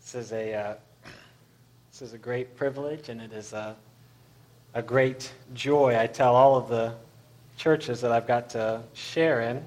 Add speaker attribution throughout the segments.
Speaker 1: This is a great privilege, and it is a great joy. I tell all of the churches that I've got to share in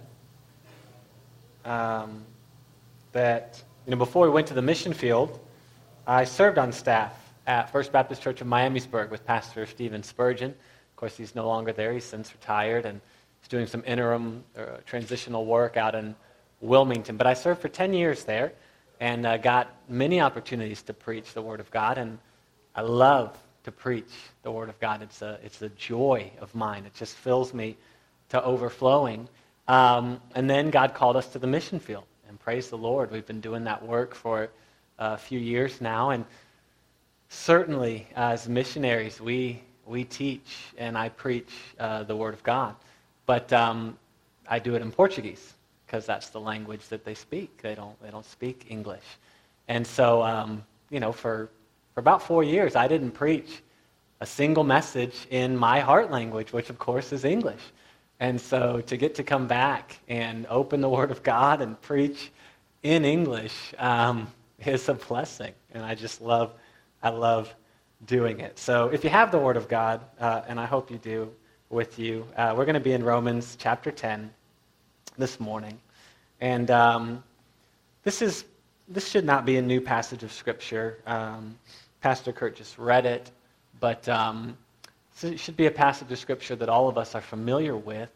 Speaker 1: that before we went to the mission field, I served on staff at First Baptist Church of Miamisburg with Pastor Stephen Spurgeon. Of course, he's no longer there; he's since retired, and he's doing some interim transitional work out in Wilmington. But I served for 10 years there, and got many opportunities to preach the Word of God, and I love to preach the Word of God. It's a joy of mine. It just fills me to overflowing. And then God called us to the mission field, and praise the Lord, we've been doing that work for a few years now, and certainly as missionaries, we teach and I preach the Word of God, but I do it in Portuguese, because that's the language that they speak. They don't speak English. And so, for about 4 years, I didn't preach a single message in my heart language, which, of course, is English. And so to get to come back and open the Word of God and preach in English is a blessing. And I love doing it. So if you have the Word of God, and I hope you do with you, we're going to be in Romans chapter 10 this morning. And this should not be a new passage of Scripture. Pastor Kurt just read it, but it should be a passage of Scripture that all of us are familiar with,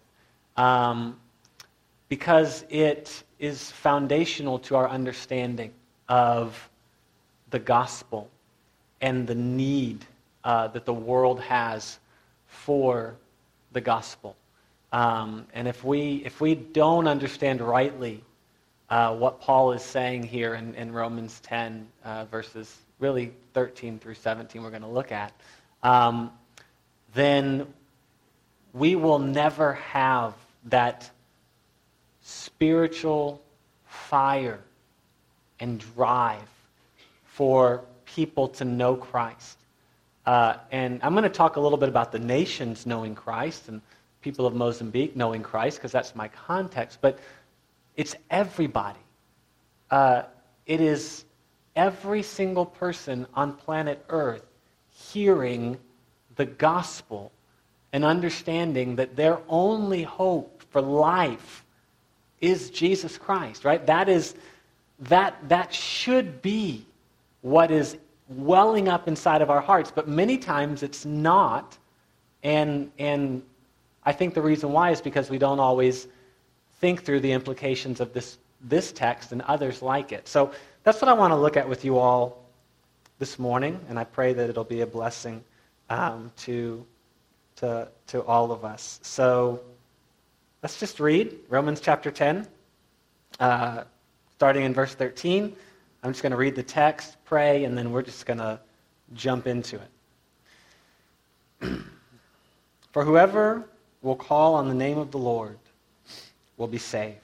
Speaker 1: because it is foundational to our understanding of the gospel and the need that the world has for the gospel. And if we don't understand rightly what Paul is saying here in Romans 10, verses really 13 through 17 we're going to look at, then we will never have that spiritual fire and drive for people to know Christ. And I'm going to talk a little bit about the nations knowing Christ and people of Mozambique knowing Christ, because that's my context, but it's everybody. It is every single person on planet Earth hearing the gospel and understanding that their only hope for life is Jesus Christ, right? That should be what is welling up inside of our hearts, but many times it's not, and I think the reason why is because we don't always think through the implications of this text and others like it. So that's what I want to look at with you all this morning, and I pray that it'll be a blessing to all of us. So let's just read Romans chapter 10, starting in verse 13. I'm just going to read the text, pray, and then we're just going to jump into it. For whoever will call on the name of the Lord will be saved.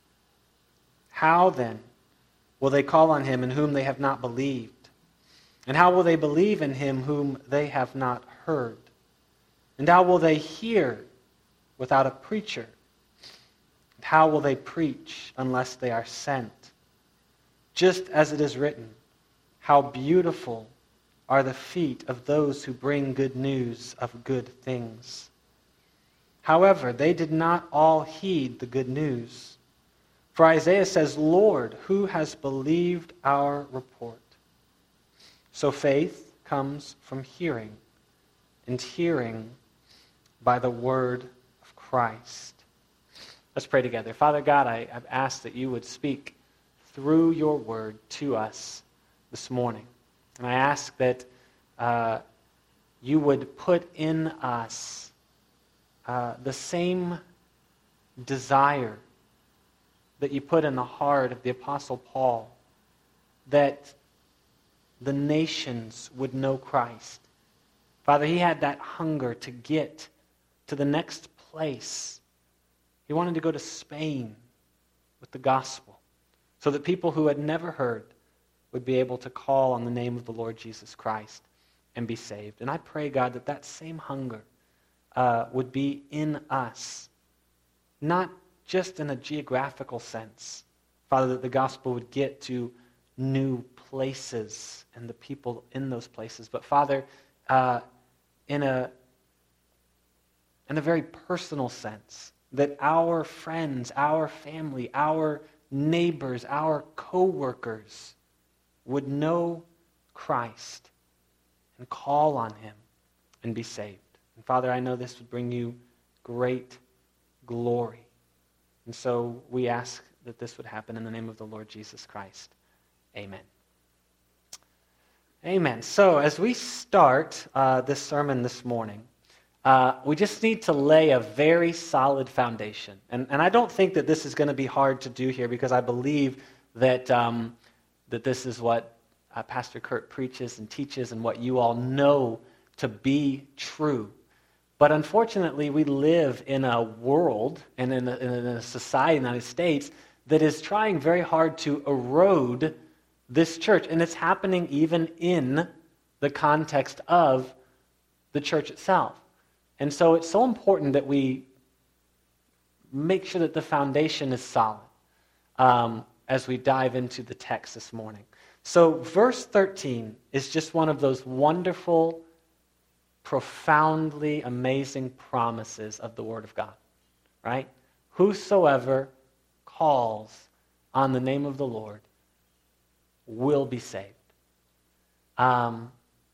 Speaker 1: How then will they call on him in whom they have not believed? And how will they believe in him whom they have not heard? And how will they hear without a preacher? And how will they preach unless they are sent? Just as it is written, how beautiful are the feet of those who bring good news of good things. However, they did not all heed the good news. For Isaiah says, Lord, who has believed our report? So faith comes from hearing, and hearing by the word of Christ. Let's pray together. Father God, I've asked that you would speak through your word to us this morning. And I ask that you would put in us the same desire that you put in the heart of the Apostle Paul, that the nations would know Christ. Father, he had that hunger to get to the next place. He wanted to go to Spain with the gospel so that people who had never heard would be able to call on the name of the Lord Jesus Christ and be saved. And I pray, God, that same hunger would be in us, not just in a geographical sense, Father, that the gospel would get to new places and the people in those places. But Father, in a very personal sense, that our friends, our family, our neighbors, our co-workers would know Christ and call on him and be saved. And Father, I know this would bring you great glory. And so we ask that this would happen in the name of the Lord Jesus Christ. Amen. Amen. So as we start this sermon this morning, we just need to lay a very solid foundation. And I don't think that this is going to be hard to do here, because I believe that that this is what Pastor Kurt preaches and teaches and what you all know to be true. But unfortunately, we live in a world and in a society in the United States that is trying very hard to erode this church. And it's happening even in the context of the church itself. And so it's so important that we make sure that the foundation is solid as we dive into the text this morning. So verse 13 is just one of those wonderful, profoundly amazing promises of the Word of God, right? Whosoever calls on the name of the Lord will be saved. And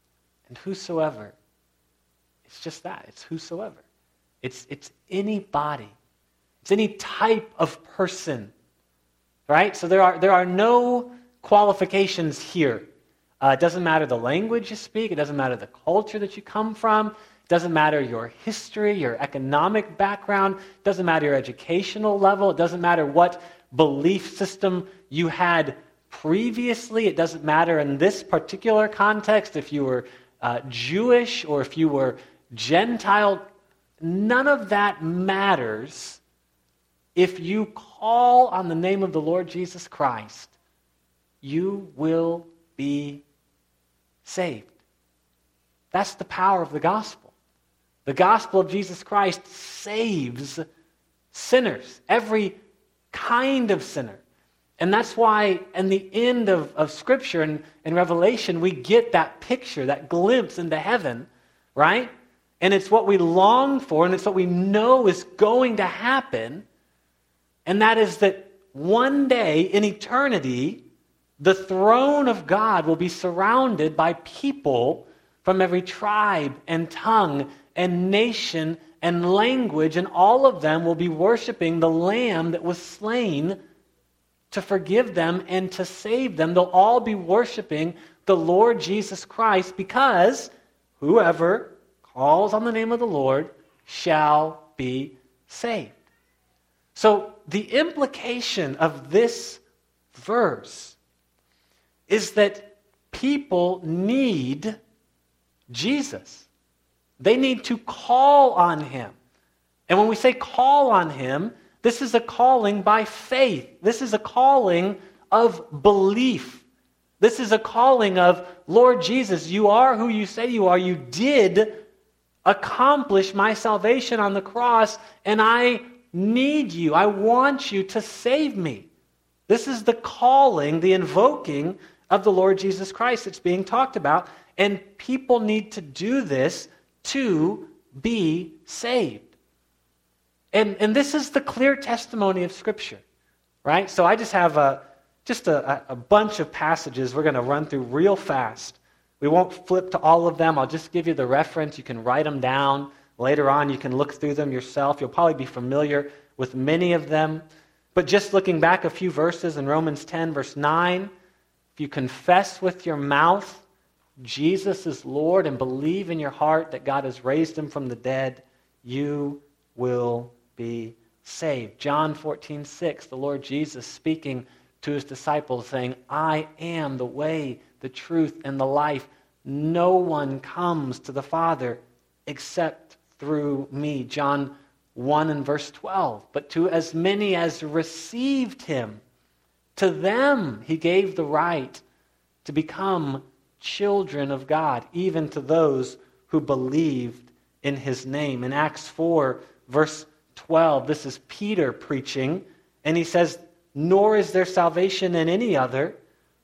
Speaker 1: whosoever, it's just that. It's whosoever. It's anybody. It's any type of person, right? So there are no qualifications here. It doesn't matter the language you speak. It doesn't matter the culture that you come from. It doesn't matter your history, your economic background. It doesn't matter your educational level. It doesn't matter what belief system you had previously. It doesn't matter in this particular context if you were Jewish or if you were Gentile. None of that matters if you call on the name of the Lord Jesus Christ. You will be saved. That's the power of the gospel. The gospel of Jesus Christ saves sinners, every kind of sinner. And that's why in the end of Scripture and Revelation, we get that picture, that glimpse into heaven, right? And it's what we long for, and it's what we know is going to happen. And that is that one day in eternity, the throne of God will be surrounded by people from every tribe and tongue and nation and language, and all of them will be worshiping the Lamb that was slain to forgive them and to save them. They'll all be worshiping the Lord Jesus Christ, because whoever calls on the name of the Lord shall be saved. So the implication of this verse is that people need Jesus. They need to call on him. And when we say call on him, this is a calling by faith. This is a calling of belief. This is a calling of, Lord Jesus, you are who you say you are. You did accomplish my salvation on the cross, and I need you. I want you to save me. This is the calling, the invoking of the Lord Jesus Christ that's being talked about, and people need to do this to be saved. And this is the clear testimony of Scripture, right? So I just have a bunch of passages we're going to run through real fast. We won't flip to all of them. I'll just give you the reference. You can write them down. Later on, you can look through them yourself. You'll probably be familiar with many of them. But just looking back a few verses in Romans 10, verse 9, if you confess with your mouth Jesus is Lord and believe in your heart that God has raised him from the dead, you will be saved. John 14:6, the Lord Jesus speaking to his disciples saying, I am the way, the truth, and the life. No one comes to the Father except through me. John 1 and verse 12. But to as many as received him, to them he gave the right to become children of God, even to those who believed in his name. In Acts 4, verse 12, this is Peter preaching, and he says, nor is there salvation in any other,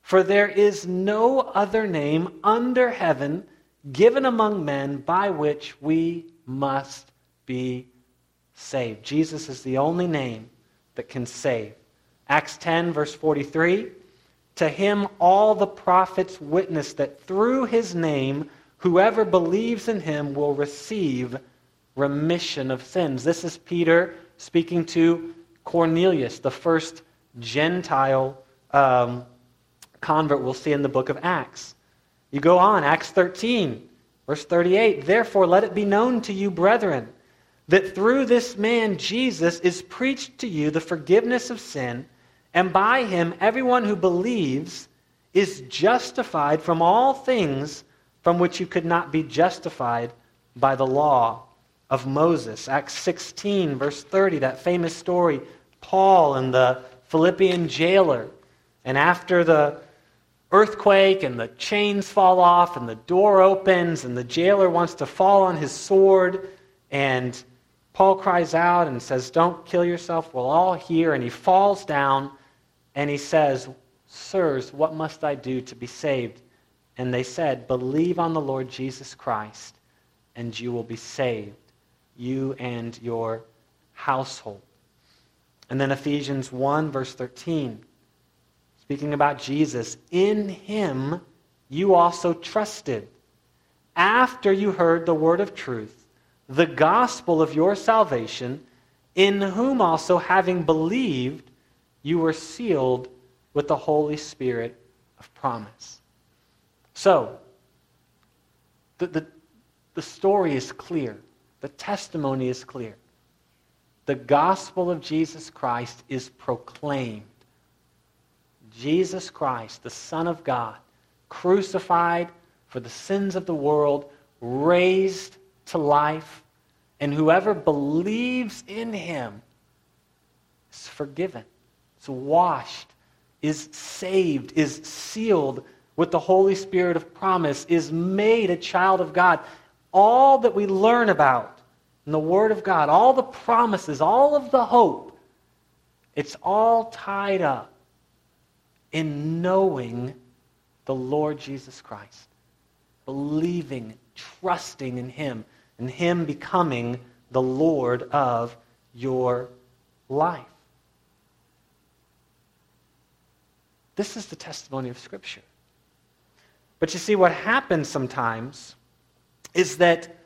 Speaker 1: For there is no other name under heaven given among men by which we must be saved. Jesus is the only name that can save. Acts 10, verse 43, to him all the prophets witness that through his name whoever believes in him will receive remission of sins. This is Peter speaking to Cornelius, the first Gentile convert we'll see in the book of Acts. You go on, Acts 13, verse 38, therefore let it be known to you, brethren, that through this man Jesus is preached to you the forgiveness of sin, and by him everyone who believes is justified from all things from which you could not be justified by the law of Moses. Acts 16, verse 30, that famous story, Paul and the Philippian jailer. And after the earthquake and the chains fall off and the door opens and the jailer wants to fall on his sword, and Paul cries out and says, don't kill yourself, we'll all hear. And he falls down and he says, sirs, what must I do to be saved? And they said, believe on the Lord Jesus Christ and you will be saved, you and your household. And then Ephesians 1, verse 13, speaking about Jesus, in him you also trusted, after you heard the word of truth, the gospel of your salvation, in whom also, having believed, you were sealed with the Holy Spirit of promise. So, the story is clear. The testimony is clear. The gospel of Jesus Christ is proclaimed. Jesus Christ, the Son of God, crucified for the sins of the world, raised to life, and whoever believes in him is forgiven, is washed, is saved, is sealed with the Holy Spirit of promise, is made a child of God. All that we learn about in the Word of God, all the promises, all of the hope, it's all tied up in knowing the Lord Jesus Christ, believing, trusting in him, and him becoming the Lord of your life. This is the testimony of Scripture. But you see, what happens sometimes is that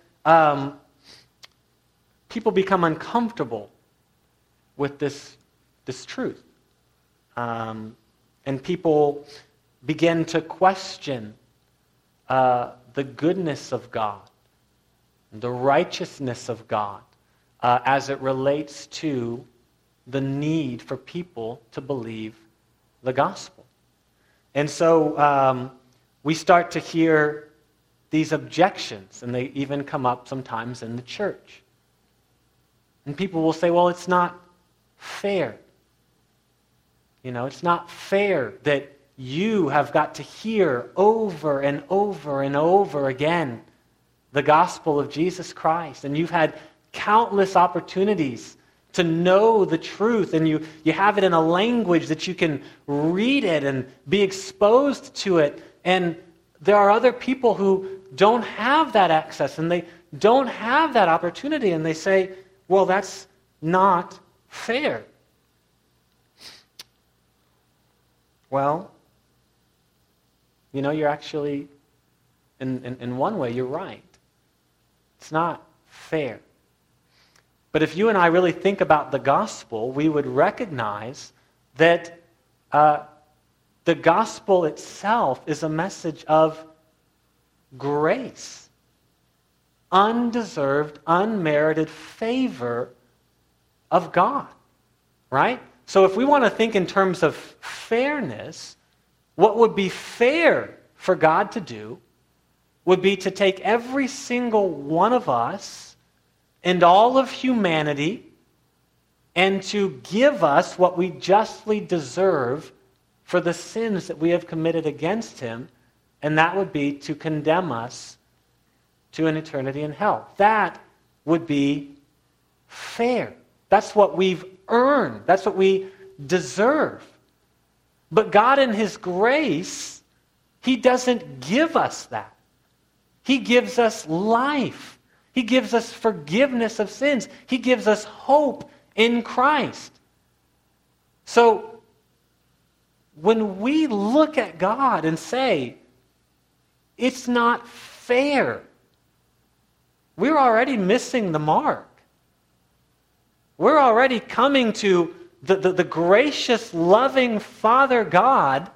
Speaker 1: people become uncomfortable with this truth. And people begin to question the goodness of God, the righteousness of God, as it relates to the need for people to believe the gospel. And so we start to hear these objections, and they even come up sometimes in the church. And people will say, well, it's not fair. You know, it's not fair that you have got to hear over and over and over again the gospel of Jesus Christ. And you've had countless opportunities to know the truth, and you have it in a language that you can read it and be exposed to it. And there are other people who don't have that access, and they don't have that opportunity, and they say, well, that's not fair. Well, you know, you're actually, in one way, you're right. It's not fair. But if you and I really think about the gospel, we would recognize that the gospel itself is a message of grace, undeserved, unmerited favor of God, right? So if we want to think in terms of fairness, what would be fair for God to do would be to take every single one of us and all of humanity and to give us what we justly deserve for the sins that we have committed against him, and that would be to condemn us to an eternity in hell. That would be fair. That's what we've earned. That's what we deserve. But God in his grace, he doesn't give us that. He gives us life. He gives us forgiveness of sins. He gives us hope in Christ. So, when we look at God and say, it's not fair, we're already missing the mark. We're already coming to the gracious, loving Father God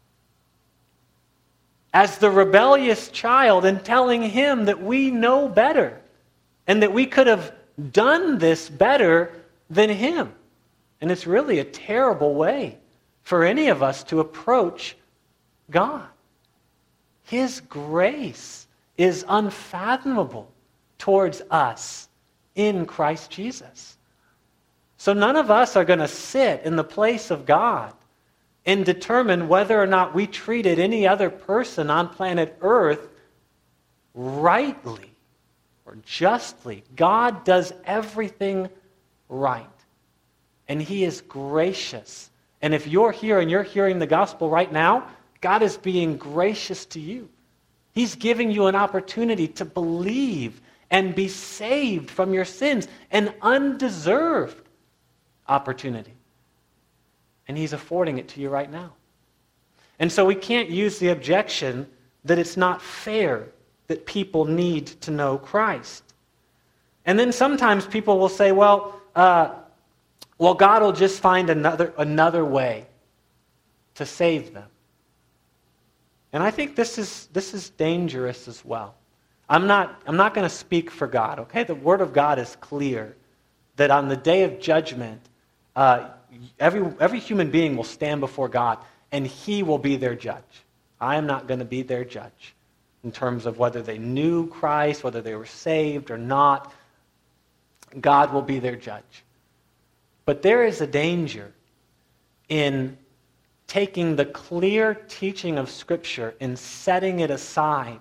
Speaker 1: as the rebellious child and telling him that we know better and that we could have done this better than him. And it's really a terrible way for any of us to approach God. His grace is unfathomable towards us in Christ Jesus. So none of us are going to sit in the place of God and determine whether or not we treated any other person on planet Earth rightly or justly. God does everything right. And he is gracious. And if you're here and you're hearing the gospel right now, God is being gracious to you. He's giving you an opportunity to believe and be saved from your sins, an undeserved opportunity. And he's affording it to you right now. And so we can't use the objection that it's not fair that people need to know Christ. And then sometimes people will say, well, God will just find another way to save them. And I think this is dangerous as well. I'm not going to speak for God, okay? The Word of God is clear that on the day of judgment, every human being will stand before God, and he will be their judge. I am not going to be their judge in terms of whether they knew Christ, whether they were saved or not. God will be their judge. But there is a danger in taking the clear teaching of Scripture and setting it aside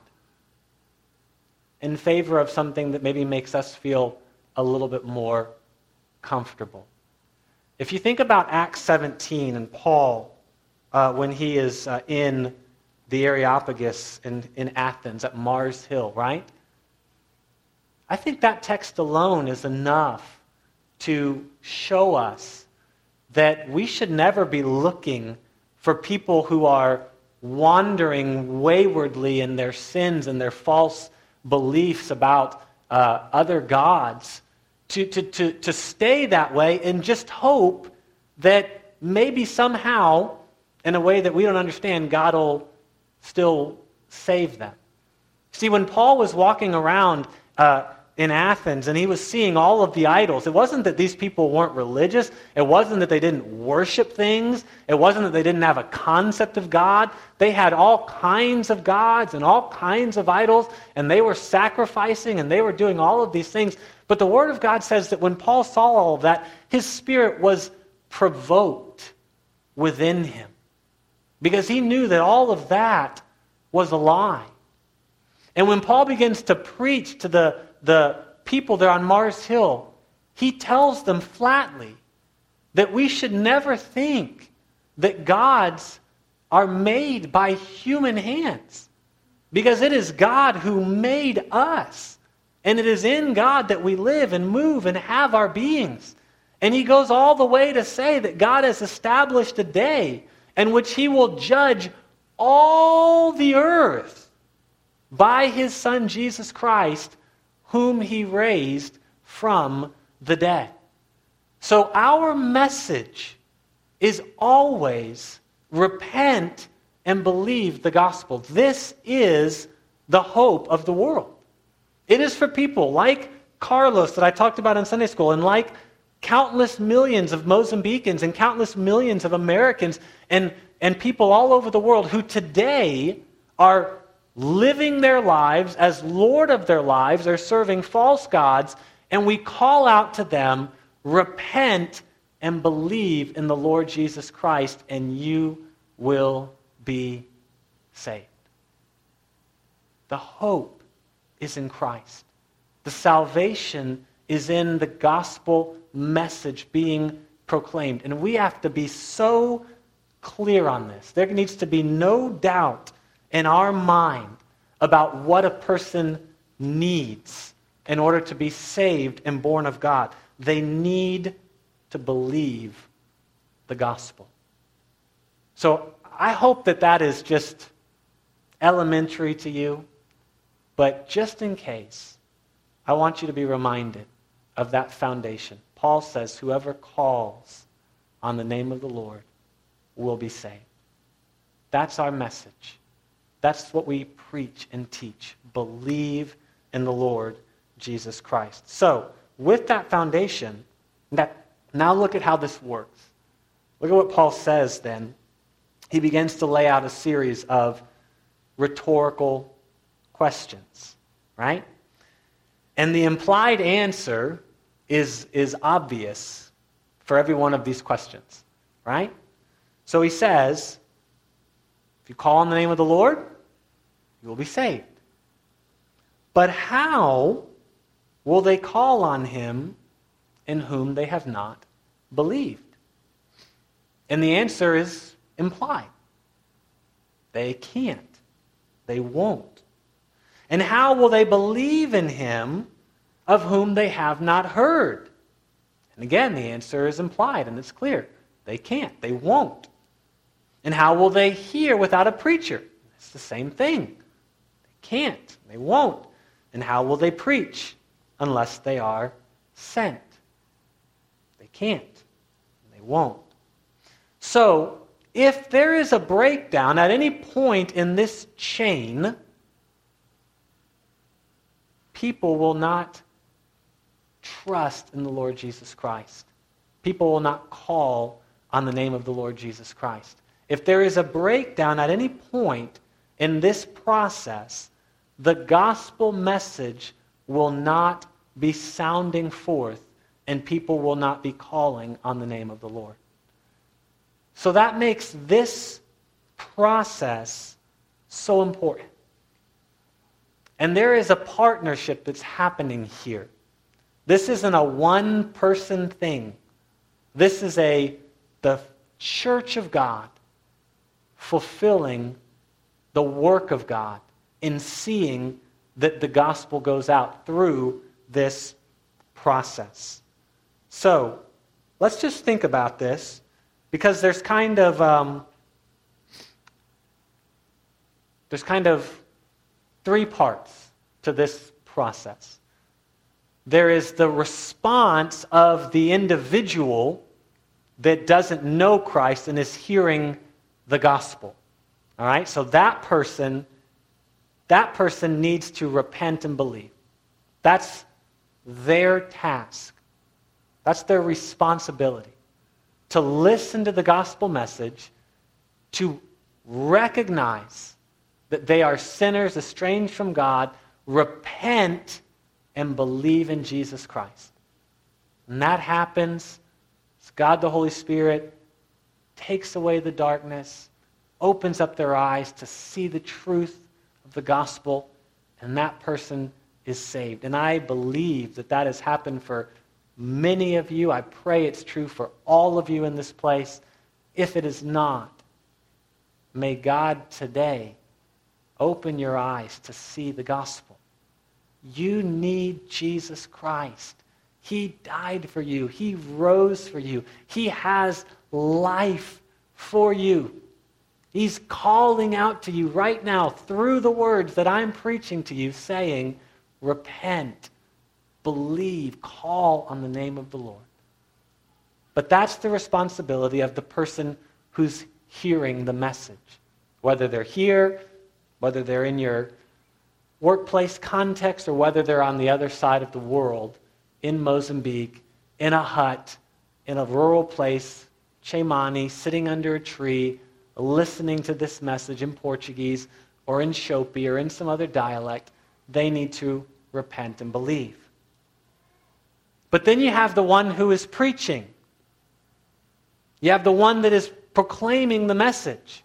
Speaker 1: in favor of something that maybe makes us feel a little bit more comfortable. If you think about Acts 17 and Paul, when he is in the Areopagus in Athens at Mars Hill, right? I think that text alone is enough to show us that we should never be looking for people who are wandering waywardly in their sins and their false beliefs about other gods to stay that way and just hope that maybe somehow, in a way that we don't understand, God will still save them. See, when Paul was walking around in Athens and he was seeing all of the idols, it wasn't that these people weren't religious. It wasn't that they didn't worship things. It wasn't that they didn't have a concept of God. They had all kinds of gods and all kinds of idols, and they were sacrificing and they were doing all of these things. But the Word of God says that when Paul saw all of that, his spirit was provoked within him because he knew that all of that was a lie. And when Paul begins to preach to the people there on Mars Hill, he tells them flatly that we should never think that gods are made by human hands, because it is God who made us, and it is in God that we live and move and have our beings. And he goes all the way to say that God has established a day in which he will judge all the earth by his Son Jesus Christ, whom he raised from the dead. So our message is always repent and believe the gospel. This is the hope of the world. It is for people like Carlos that I talked about in Sunday school, and like countless millions of Mozambicans and countless millions of Americans and people all over the world who today are living their lives as Lord of their lives. They're serving false gods, and we call out to them, repent and believe in the Lord Jesus Christ, and you will be saved. The hope is in Christ. The salvation is in the gospel message being proclaimed. And we have to be so clear on this. There needs to be no doubt in our mind about what a person needs in order to be saved and born of God. They need to believe the gospel. So I hope that that is just elementary to you, but just in case, I want you to be reminded of that foundation. Paul says, whoever calls on the name of the Lord will be saved. That's our message. That's what we preach and teach. Believe in the Lord Jesus Christ. So, with that foundation, now look at how this works. Look at what Paul says then. He begins to lay out a series of rhetorical questions, right? And the implied answer is obvious for every one of these questions, right? So he says, if you call on the name of the Lord, you will be saved. But how will they call on him in whom they have not believed? And the answer is implied. They can't. They won't. And how will they believe in him of whom they have not heard? And again, the answer is implied and it's clear. They can't. They won't. And how will they hear without a preacher? It's the same thing. They can't. They won't. And how will they preach unless they are sent? They can't. They won't. So, if there is a breakdown at any point in this chain, people will not trust in the Lord Jesus Christ. People will not call on the name of the Lord Jesus Christ. If there is a breakdown at any point in this process, the gospel message will not be sounding forth and people will not be calling on the name of the Lord. So that makes this process so important. And there is a partnership that's happening here. This isn't a one-person thing. This is the church of God fulfilling the work of God in seeing that the gospel goes out through this process. So, let's just think about this, because there's kind of three parts to this process. There is the response of the individual that doesn't know Christ and is hearing the gospel. All right? So that person needs to repent and believe. That's their task. That's their responsibility. To listen to the gospel message, to recognize that they are sinners estranged from God, repent, and believe in Jesus Christ. And that happens as God the Holy Spirit takes away the darkness, opens up their eyes to see the truth of the gospel, and that person is saved. And I believe that that has happened for many of you. I pray it's true for all of you in this place. If it is not, may God today open your eyes to see the gospel. You need Jesus Christ. He died for you. He rose for you. He has life for you. He's calling out to you right now through the words that I'm preaching to you, saying, repent, believe, call on the name of the Lord. But that's the responsibility of the person who's hearing the message. Whether they're here, whether they're in your workplace context, or whether they're on the other side of the world, in Mozambique, in a hut, in a rural place, Chemani, sitting under a tree, listening to this message in Portuguese, or in Shopi, or in some other dialect, they need to repent and believe. But then you have the one who is preaching. You have the one that is proclaiming the message.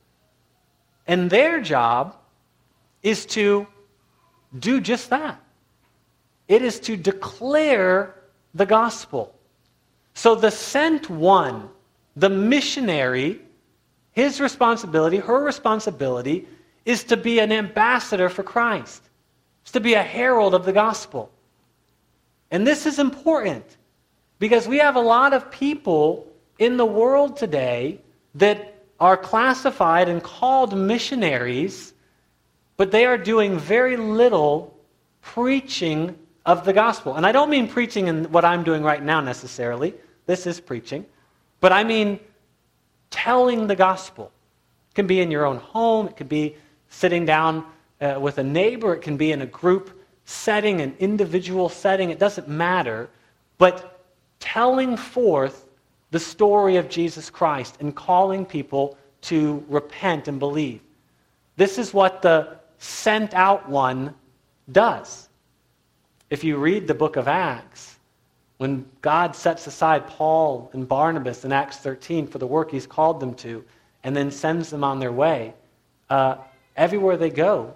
Speaker 1: And their job is to do just that. It is to declare the gospel. So the sent one, the missionary, his responsibility, her responsibility, is to be an ambassador for Christ. It's to be a herald of the gospel. And this is important because we have a lot of people in the world today that are classified and called missionaries, but they are doing very little preaching of the gospel. And I don't mean preaching in what I'm doing right now necessarily. This is preaching. But I mean telling the gospel. It can be in your own home. It could be sitting down with a neighbor. It can be in a group setting, an individual setting. It doesn't matter. But telling forth the story of Jesus Christ and calling people to repent and believe. This is what the sent out one does. If you read the book of Acts, when God sets aside Paul and Barnabas in Acts 13 for the work he's called them to, and then sends them on their way, everywhere they go,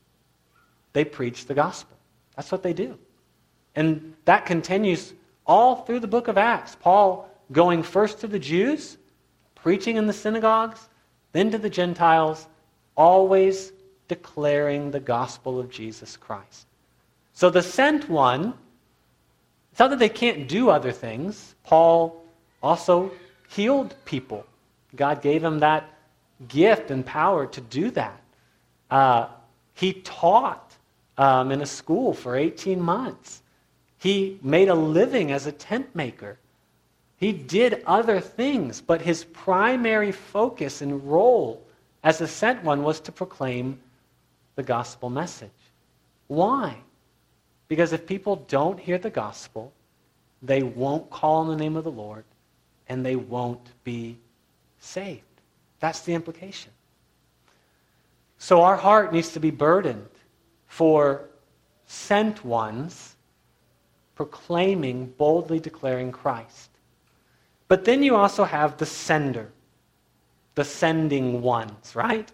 Speaker 1: they preach the gospel. That's what they do. And that continues all through the book of Acts. Paul going first to the Jews, preaching in the synagogues, then to the Gentiles, always declaring the gospel of Jesus Christ. So the sent one, it's not that they can't do other things. Paul also healed people. God gave him that gift and power to do that. He taught in a school for 18 months. He made a living as a tent maker. He did other things, but his primary focus and role as a sent one was to proclaim the gospel message. Why? Because if people don't hear the gospel, they won't call on the name of the Lord, and they won't be saved. That's the implication. So our heart needs to be burdened for sent ones proclaiming, boldly declaring Christ. But then you also have the sender, the sending ones, right?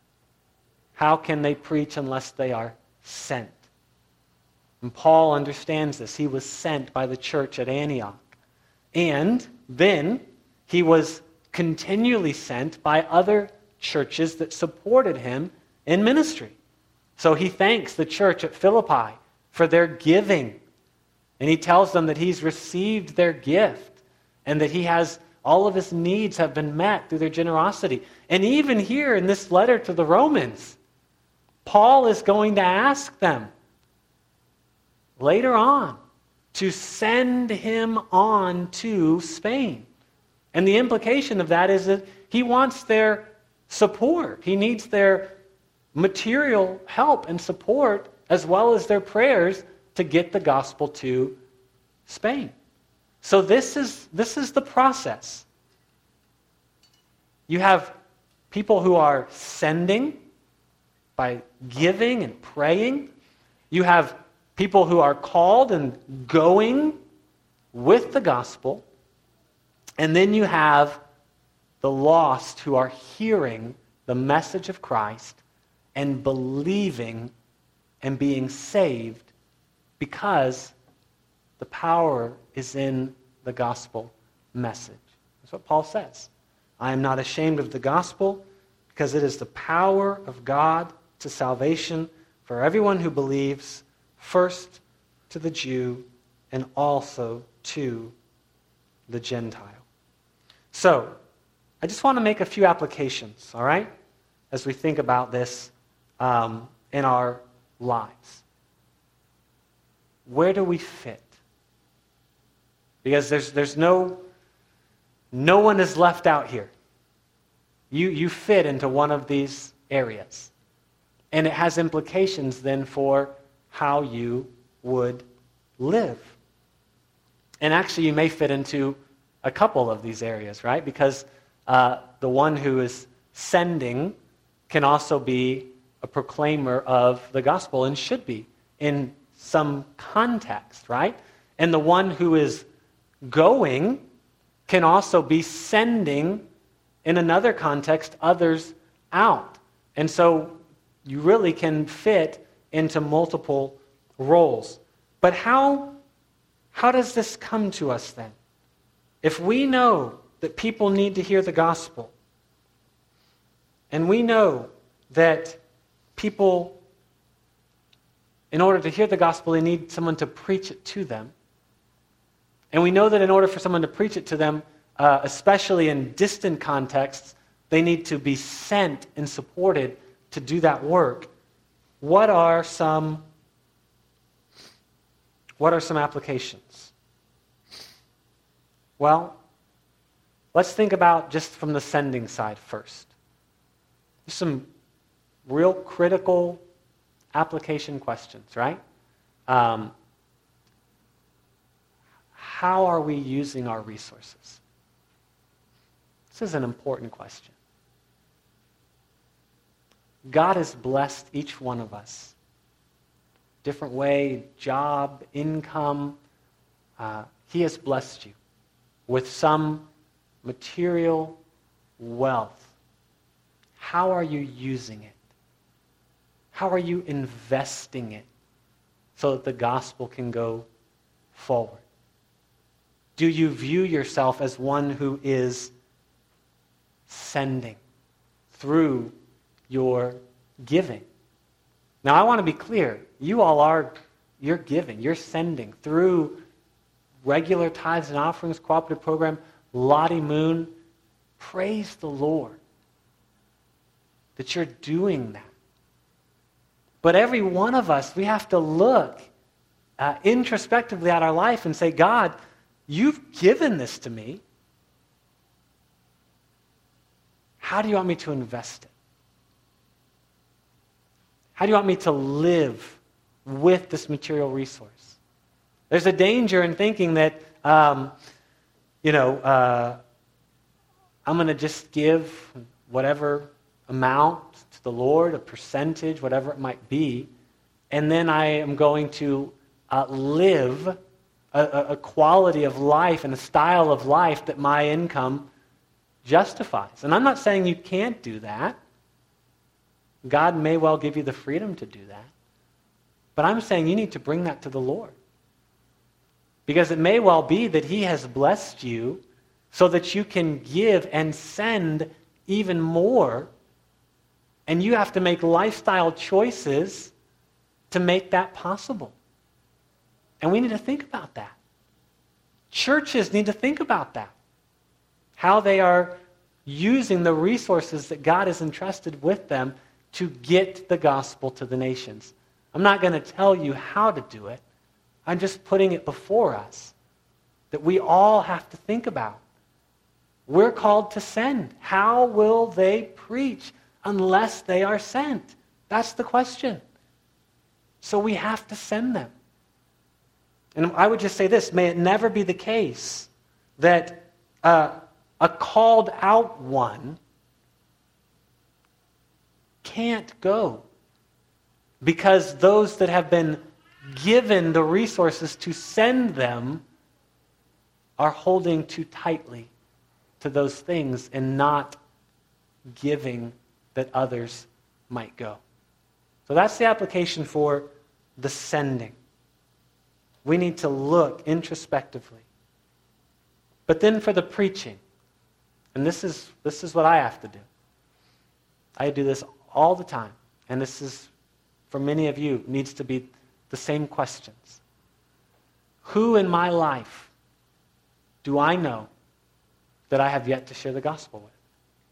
Speaker 1: How can they preach unless they are sent? And Paul understands this. He was sent by the church at Antioch. And then he was continually sent by other churches that supported him in ministry. So he thanks the church at Philippi for their giving. And he tells them that he's received their gift and that he has all of his needs have been met through their generosity. And even here in this letter to the Romans, Paul is going to ask them later on to send him on to Spain. And the implication of that is that he wants their support. He needs their material help and support as well as their prayers to get the gospel to Spain. So this is the process. You have people who are sending by giving and praying. You have people who are called and going with the gospel. And then you have the lost who are hearing the message of Christ and believing and being saved because the power is in the gospel message. That's what Paul says. I am not ashamed of the gospel because it is the power of God to salvation for everyone who believes, first to the Jew and also to the Gentile. So, I just want to make a few applications, all right, as we think about this in our lives. Where do we fit? Because there's no one is left out here. You fit into one of these areas. And it has implications then for how you would live. And actually you may fit into a couple of these areas, right? Because the one who is sending can also be a proclaimer of the gospel and should be in some context, right? And the one who is going can also be sending in another context others out. And so you really can fit into multiple roles. But how does this come to us then? If we know that people need to hear the gospel, And we know that people, in order to hear the gospel, they need someone to preach it to them. And we know that in order for someone to preach it to them, especially in distant contexts, they need to be sent and supported to do that work. What are some applications? Well, let's think about just from the sending side first. There's some real critical application questions, right? How are we using our resources? This is an important question. God has blessed each one of us. Different way, job, income. He has blessed you with some material wealth. How are you using it? How are you investing it so that the gospel can go forward? Do you view yourself as one who is sending through your giving? Now, I want to be clear. You all you're giving, you're sending through regular tithes and offerings, cooperative program, Lottie Moon. Praise the Lord that you're doing that. But every one of us, we have to look introspectively at our life and say, God, you've given this to me. How do you want me to invest it? How do you want me to live with this material resource? There's a danger in thinking that, I'm going to just give whatever amount to the Lord, a percentage, whatever it might be, and then I am going to live a quality of life and a style of life that my income justifies. And I'm not saying you can't do that. God may well give you the freedom to do that. But I'm saying you need to bring that to the Lord. Because it may well be that He has blessed you so that you can give and send even more, and you have to make lifestyle choices to make that possible. And we need to think about that. Churches need to think about that. How they are using the resources that God has entrusted with them to get the gospel to the nations. I'm not going to tell you how to do it. I'm just putting it before us that we all have to think about. We're called to send. How will they preach unless they are sent? That's the question. So we have to send them. And I would just say this, may it never be the case that a called out one can't go because those that have been given the resources to send them are holding too tightly to those things and not giving that others might go. So that's the application for the sending. We need to look introspectively. But then for the preaching, and this is what I have to do. I do this all the time, and this is, for many of you, needs to be the same questions. Who in my life do I know that I have yet to share the gospel with?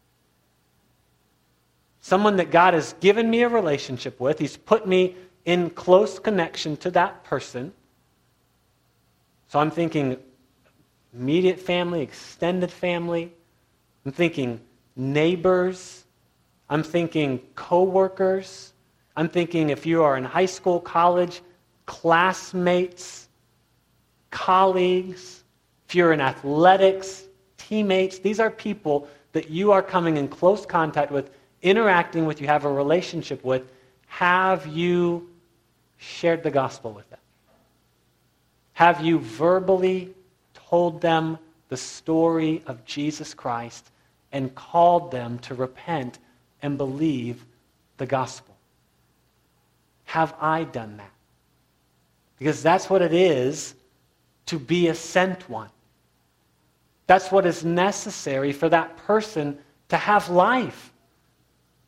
Speaker 1: Someone that God has given me a relationship with. He's put me in close connection to that person. So I'm thinking immediate family, extended family. I'm thinking neighbors. I'm thinking co-workers. I'm thinking if you are in high school, college, classmates, colleagues. If you're in athletics, teammates. These are people that you are coming in close contact with, interacting with, you have a relationship with. Have you shared the gospel with them? Have you verbally told them the story of Jesus Christ and called them to repent and believe the gospel? Have I done that? Because that's what it is to be a sent one. That's what is necessary for that person to have life.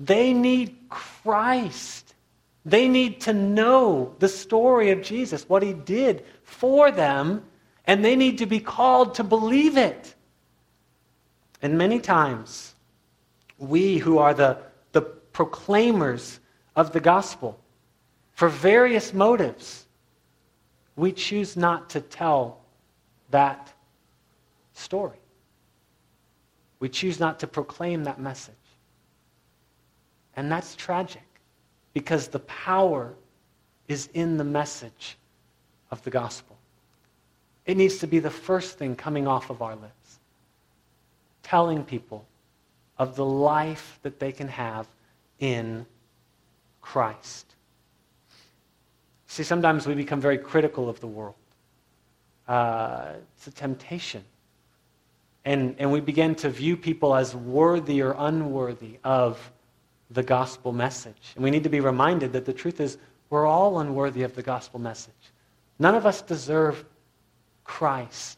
Speaker 1: They need Christ. They need to know the story of Jesus, what he did for them, and they need to be called to believe it. And many times, we who are the proclaimers of the gospel, for various motives, we choose not to tell that story. We choose not to proclaim that message. And that's tragic, because the power is in the message of the gospel. It needs to be the first thing coming off of our lips. Telling people of the life that they can have in Christ. See, sometimes we become very critical of the world. It's a temptation. And we begin to view people as worthy or unworthy of the gospel message. And we need to be reminded that the truth is we're all unworthy of the gospel message. None of us deserve Christ.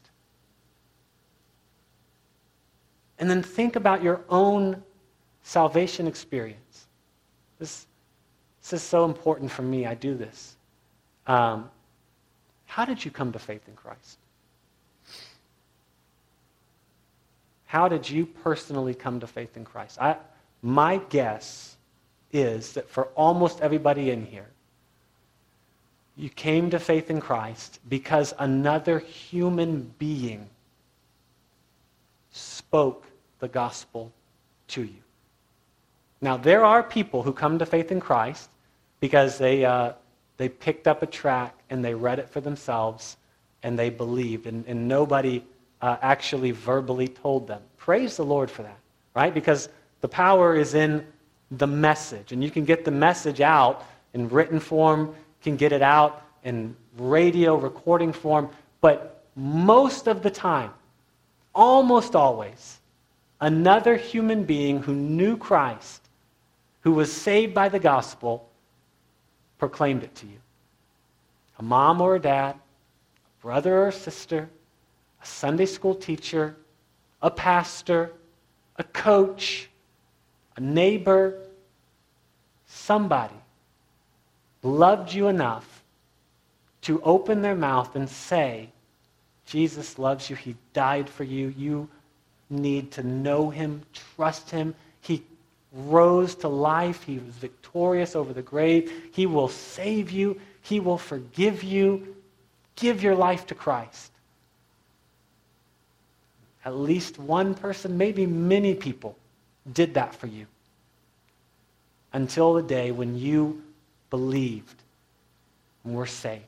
Speaker 1: And then think about your own salvation experience. This is so important for me. I do this. How did you come to faith in Christ? How did you personally come to faith in Christ? My guess is that for almost everybody in here, you came to faith in Christ because another human being spoke the gospel to you. Now, there are people who come to faith in Christ because they picked up a tract and they read it for themselves and they believed, and nobody actually verbally told them. Praise the Lord for that, right? Because the power is in the message, and you can get the message out in written form, can get it out in radio recording form, but most of the time, almost always, another human being who knew Christ, who was saved by the gospel, proclaimed it to you. A mom or a dad, a brother or a sister, a Sunday school teacher, a pastor, a coach, a neighbor, somebody loved you enough to open their mouth and say, Jesus loves you, he died for you, you need to know him, trust him, he rose to life, he was victorious over the grave, he will save you, he will forgive you, give your life to Christ. At least one person, maybe many people, did that for you until the day when you believed and were saved.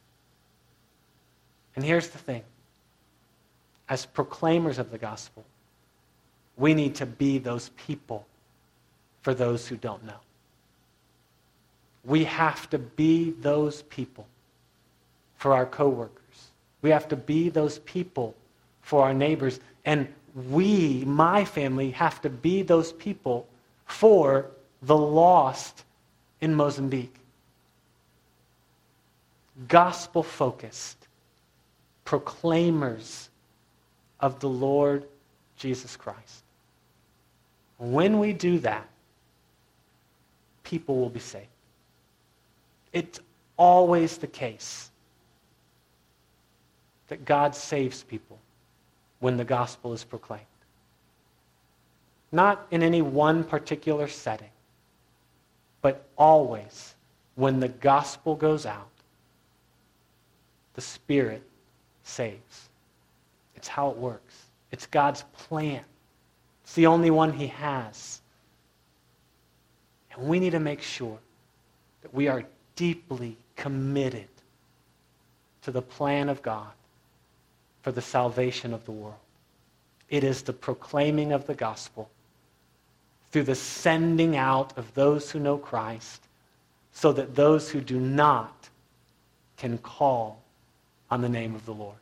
Speaker 1: And here's the thing. As proclaimers of the gospel, we need to be those people for those who don't know. We have to be those people for our coworkers. We have to be those people for our neighbors. And we, my family, have to be those people for the lost in Mozambique. Gospel-focused proclaimers of the Lord Jesus Christ. When we do that, people will be saved. It's always the case that God saves people when the gospel is proclaimed. Not in any one particular setting, but always when the gospel goes out, the Spirit saves. It's how it works. It's God's plan. It's the only one he has. And we need to make sure that we are deeply committed to the plan of God for the salvation of the world. It is the proclaiming of the gospel through the sending out of those who know Christ so that those who do not can call on the name of the Lord.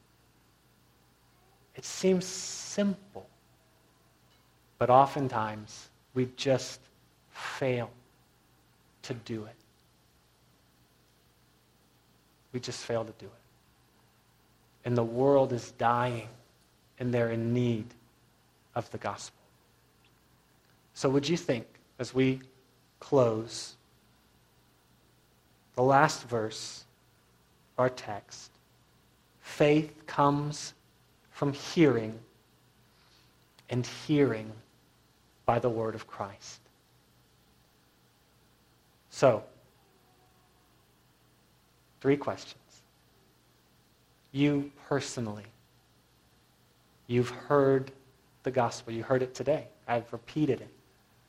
Speaker 1: It seems simple, but oftentimes we just fail to do it. We just fail to do it. And the world is dying, and they're in need of the gospel. So would you think as we close, the last verse of our text. Faith comes from hearing, and hearing by the word of Christ. So, 3 questions. You personally, you've heard the gospel. You heard it today. I've repeated it.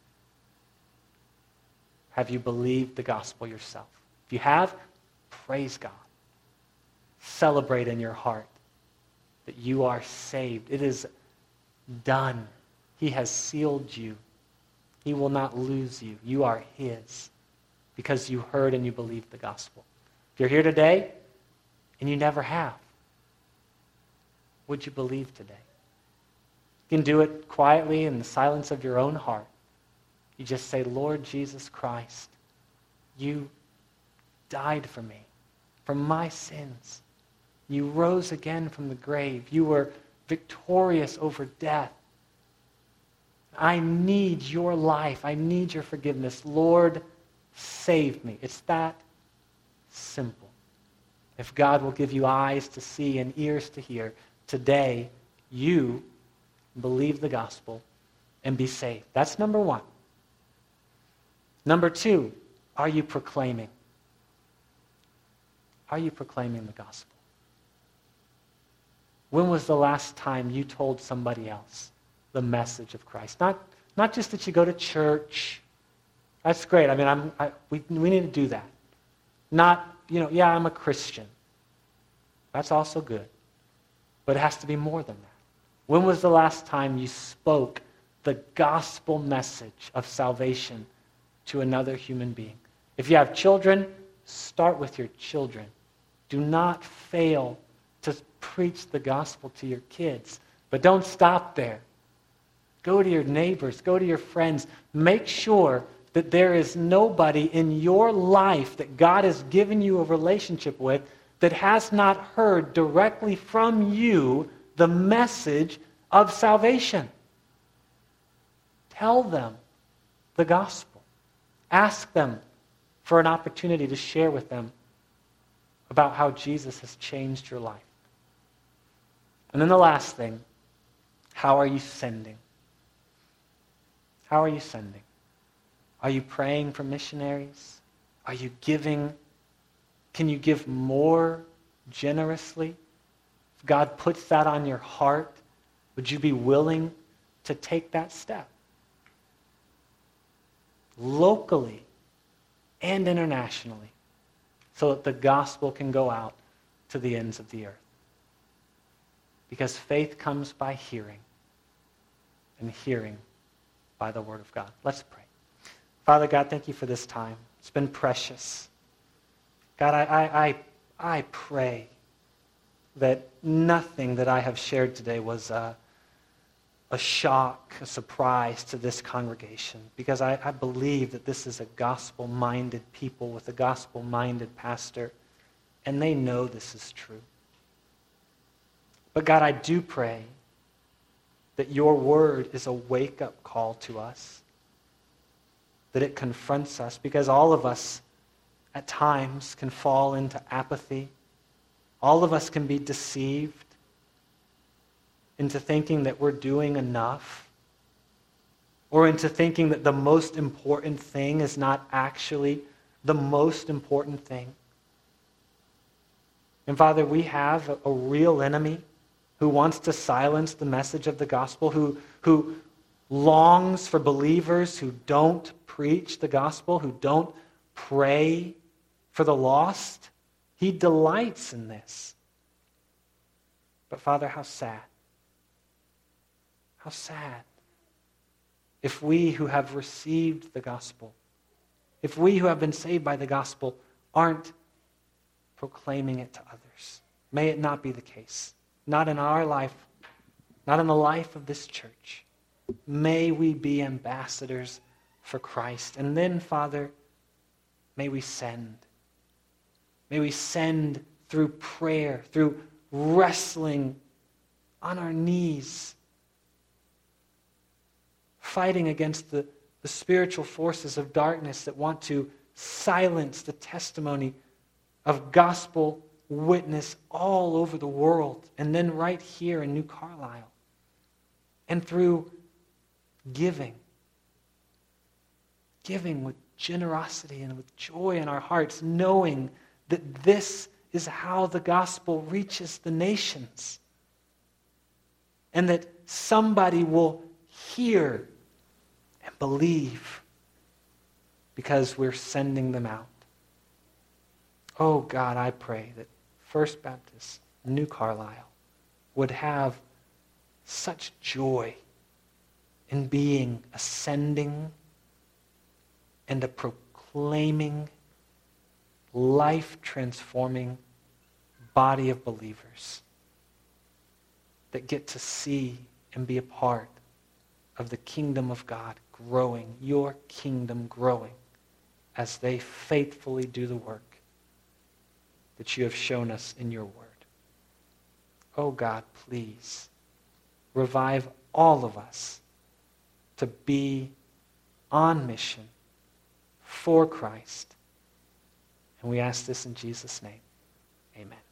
Speaker 1: Have you believed the gospel yourself? If you have, praise God. Celebrate in your heart that you are saved. It is done. He has sealed you. He will not lose you. You are His because you heard and you believed the gospel. If you're here today and you never have, would you believe today? You can do it quietly in the silence of your own heart. You just say, Lord Jesus Christ, you died for me, for my sins. You rose again from the grave. You were victorious over death. I need your life. I need your forgiveness. Lord, save me. It's that simple. If God will give you eyes to see and ears to hear, today you believe the gospel and be saved. That's number 1. Number 2, are you proclaiming? Are you proclaiming the gospel? When was the last time you told somebody else the message of Christ? Not just that you go to church. That's great. I mean, we need to do that. Not, I'm a Christian. That's also good. But it has to be more than that. When was the last time you spoke the gospel message of salvation to another human being? If you have children, start with your children. Do not fail to preach the gospel to your kids. But don't stop there. Go to your neighbors. Go to your friends. Make sure that there is nobody in your life that God has given you a relationship with that has not heard directly from you the message of salvation. Tell them the gospel. Ask them for an opportunity to share with them about how Jesus has changed your life. And then the last thing, how are you sending? How are you sending? Are you praying for missionaries? Are you giving? Can you give more generously? If God puts that on your heart, would you be willing to take that step? Locally and internationally, so that the gospel can go out to the ends of the earth. Because faith comes by hearing, and hearing by the word of God. Let's pray. Father God, thank you for this time. It's been precious. God, I pray that nothing that I have shared today was a shock, a surprise to this congregation, because I believe that this is a gospel-minded people with a gospel-minded pastor, and they know this is true. But God, I do pray that your word is a wake-up call to us, that it confronts us, because all of us at times can fall into apathy. All of us can be deceived into thinking that we're doing enough, or into thinking that the most important thing is not actually the most important thing. And Father, we have a real enemy who wants to silence the message of the gospel, who longs for believers who don't preach the gospel, who don't pray for the lost. He delights in this. But Father, how sad. How sad. If we who have received the gospel, if we who have been saved by the gospel aren't proclaiming it to others. May it not be the case. Not in our life, not in the life of this church. May we be ambassadors for Christ. And then, Father, may we send. May we send through prayer, through wrestling on our knees, fighting against the the spiritual forces of darkness that want to silence the testimony of gospel witness all over the world, and then right here in New Carlisle. And through giving with generosity and with joy in our hearts, knowing that this is how the gospel reaches the nations. And that somebody will hear and believe because we're sending them out. Oh God, I pray that First Baptist, New Carlisle, would have such joy in being a sending and a proclaiming, life-transforming body of believers that get to see and be a part of the kingdom of God growing, your kingdom growing, as they faithfully do the work that you have shown us in your word. Oh God, please revive all of us to be on mission for Christ. And we ask this in Jesus' name. Amen.